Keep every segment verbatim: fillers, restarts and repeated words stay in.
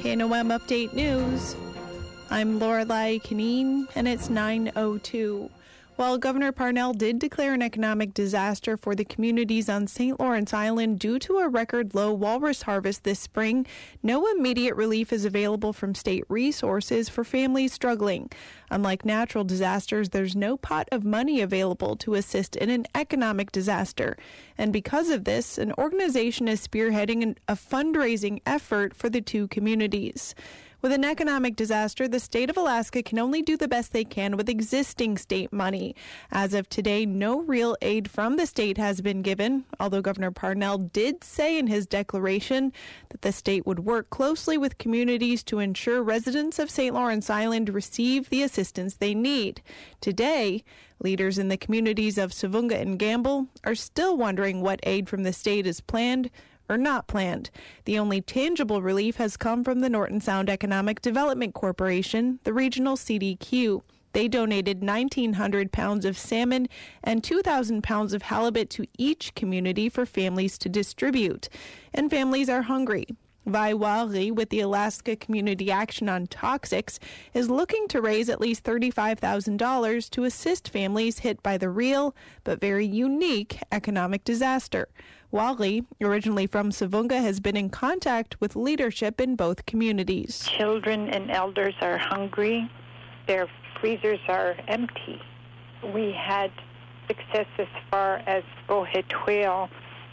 K N O M Update News. I'm Lorelei Canine, and it's nine oh two. While Governor Parnell did declare an economic disaster for the communities on Saint Lawrence Island due to a record low walrus harvest this spring, no immediate relief is available from state resources for families struggling. Unlike natural disasters, there's no pot of money available to assist in an economic disaster. And because of this, an organization is spearheading a fundraising effort for the two communities. With an economic disaster, the state of Alaska can only do the best they can with existing state money. As of today, no real aid from the state has been given, although Governor Parnell did say in his declaration that the state would work closely with communities to ensure residents of Saint Lawrence Island receive the assistance they need. Today, leaders in the communities of Savunga and Gamble are still wondering what aid from the state is planned or not planned. The only tangible relief has come from the Norton Sound Economic Development Corporation, the regional C D Q. They donated nineteen hundred pounds of salmon and two thousand pounds of halibut to each community for families to distribute. And families are hungry. Vi Wali with the Alaska Community Action on Toxics is looking to raise at least thirty-five thousand dollars to assist families hit by the real but very unique economic disaster. Wali, originally from Savunga, has been in contact with leadership in both communities. Children and elders are hungry. Their freezers are empty. We had success as far as bowhead whale.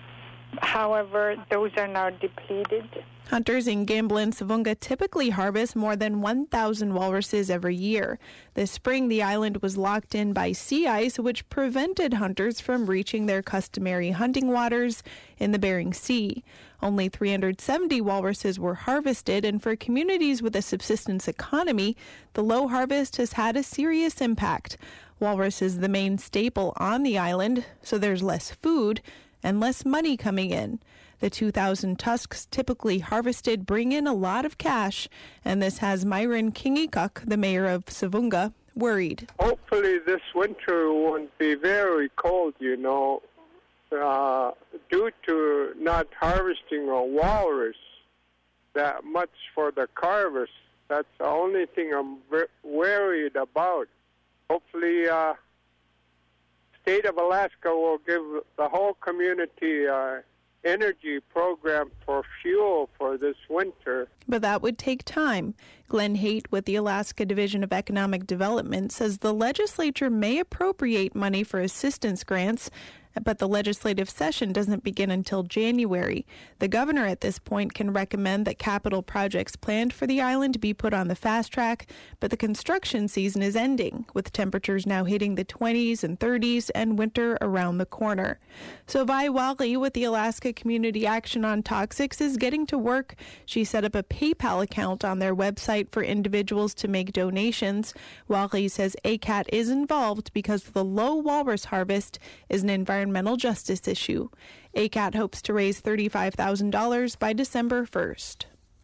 However, those are now depleted. Hunters in Gamble and Savunga typically harvest more than one thousand walruses every year. This spring, the island was locked in by sea ice, which prevented hunters from reaching their customary hunting waters in the Bering Sea. Only three hundred seventy walruses were harvested, and for communities with a subsistence economy, the low harvest has had a serious impact. Walrus is the main staple on the island, so there's less food and less money coming in. The two thousand tusks typically harvested bring in a lot of cash, and this has Myron Kingikuk, the mayor of Savunga, worried. Hopefully this winter won't be very cold, you know, uh, due to not harvesting a walrus that much for the carvers. That's the only thing I'm ver- worried about. Hopefully uh, state of Alaska will give the whole community uh, energy program for fuel for this winter. But that would take time. Glenn Haight with the Alaska Division of Economic Development says the legislature may appropriate money for assistance grants, but the legislative session doesn't begin until January. The governor at this point can recommend that capital projects planned for the island be put on the fast track, but the construction season is ending, with temperatures now hitting the twenties and thirties and winter around the corner. So Vi Wali with the Alaska Community Action on Toxics is getting to work. She set up a PayPal account on their website for individuals to make donations. Wali says A C A T is involved because the low walrus harvest is an environmental justice issue. A C A T hopes to raise thirty-five thousand dollars by December first.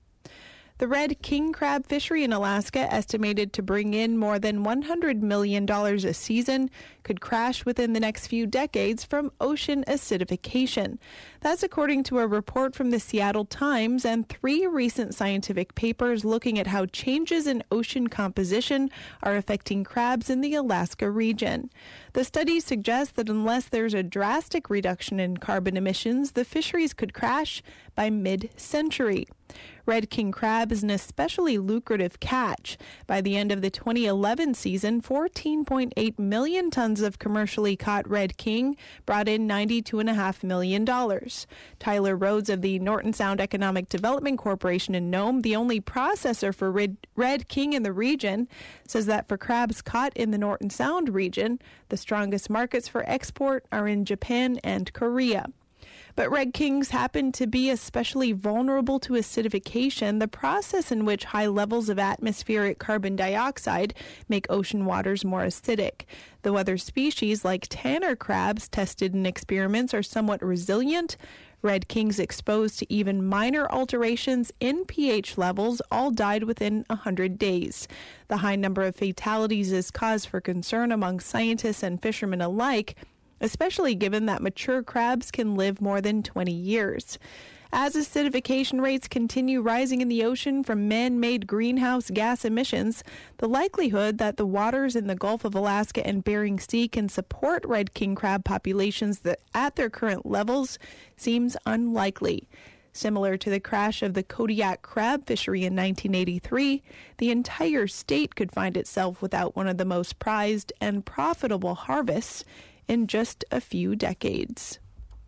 The red king crab fishery in Alaska, estimated to bring in more than one hundred million dollars a season, could crash within the next few decades from ocean acidification. That's according to a report from the Seattle Times and three recent scientific papers looking at how changes in ocean composition are affecting crabs in the Alaska region. The studies suggest that unless there's a drastic reduction in carbon emissions, the fisheries could crash by mid-century. Red king crab is an especially lucrative catch. By the end of the twenty eleven season, fourteen point eight million tons of commercially caught red king brought in ninety-two point five million dollars. Tyler Rhodes of the Norton Sound Economic Development Corporation in Nome, the only processor for red, red king in the region, says that for crabs caught in the Norton Sound region, the strongest markets for export are in Japan and Korea. But red kings happen to be especially vulnerable to acidification, the process in which high levels of atmospheric carbon dioxide make ocean waters more acidic. Though other species like tanner crabs tested in experiments are somewhat resilient, red kings exposed to even minor alterations in pH levels all died within one hundred days. The high number of fatalities is cause for concern among scientists and fishermen alike, especially given that mature crabs can live more than twenty years. As acidification rates continue rising in the ocean from man-made greenhouse gas emissions, the likelihood that the waters in the Gulf of Alaska and Bering Sea can support red king crab populations that at their current levels seems unlikely. Similar to the crash of the Kodiak crab fishery in nineteen eighty-three, the entire state could find itself without one of the most prized and profitable harvests in just a few decades.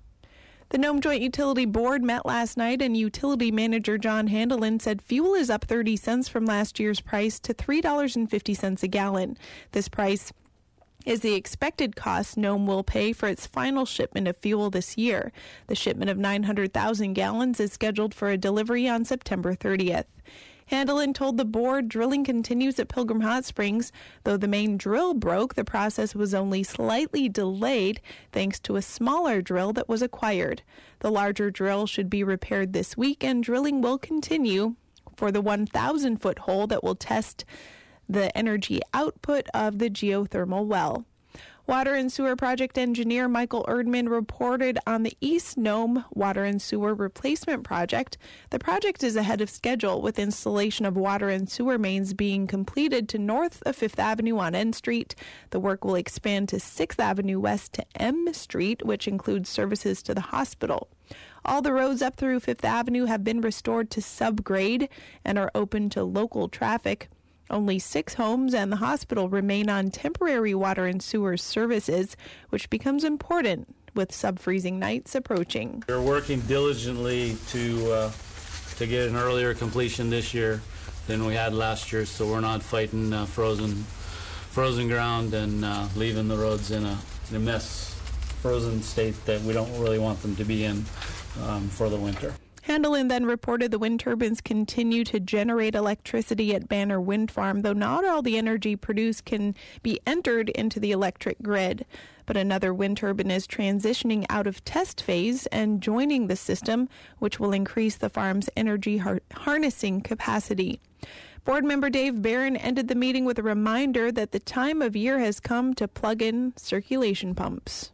The Nome Joint Utility Board met last night, and utility manager John Handelin said fuel is up thirty cents from last year's price to three dollars and fifty cents a gallon. This price is the expected cost Nome will pay for its final shipment of fuel this year. The shipment of nine hundred thousand gallons is scheduled for a delivery on September thirtieth. Handelin told the board drilling continues at Pilgrim Hot Springs. Though the main drill broke, the process was only slightly delayed thanks to a smaller drill that was acquired. The larger drill should be repaired this week, and drilling will continue for the one thousand foot hole that will test the energy output of the geothermal well. Water and Sewer Project Engineer Michael Erdman reported on the East Nome Water and Sewer Replacement Project. The project is ahead of schedule, with installation of water and sewer mains being completed to north of Fifth Avenue on N Street. The work will expand to Sixth Avenue west to M Street, which includes services to the hospital. All the roads up through Fifth Avenue have been restored to subgrade and are open to local traffic. Only six homes and the hospital remain on temporary water and sewer services, which becomes important with sub-freezing nights approaching. We're working diligently to uh, to get an earlier completion this year than we had last year, so we're not fighting uh, frozen frozen ground and uh, leaving the roads in a, in a mess, frozen state that we don't really want them to be in um, for the winter. Handelin then reported the wind turbines continue to generate electricity at Banner Wind Farm, though not all the energy produced can be entered into the electric grid. But another wind turbine is transitioning out of test phase and joining the system, which will increase the farm's energy har- harnessing capacity. Board member Dave Barron ended the meeting with a reminder that the time of year has come to plug in circulation pumps.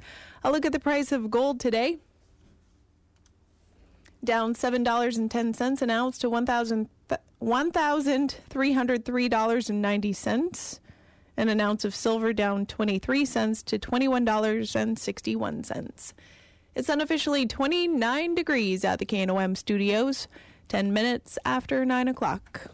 A look at the price of gold today. Down seven dollars and ten cents an ounce to one thousand three hundred three dollars and ninety cents. And an ounce of silver down twenty-three cents to twenty-one dollars and sixty-one cents. It's unofficially twenty-nine degrees at the K N O M studios, ten minutes after nine o'clock.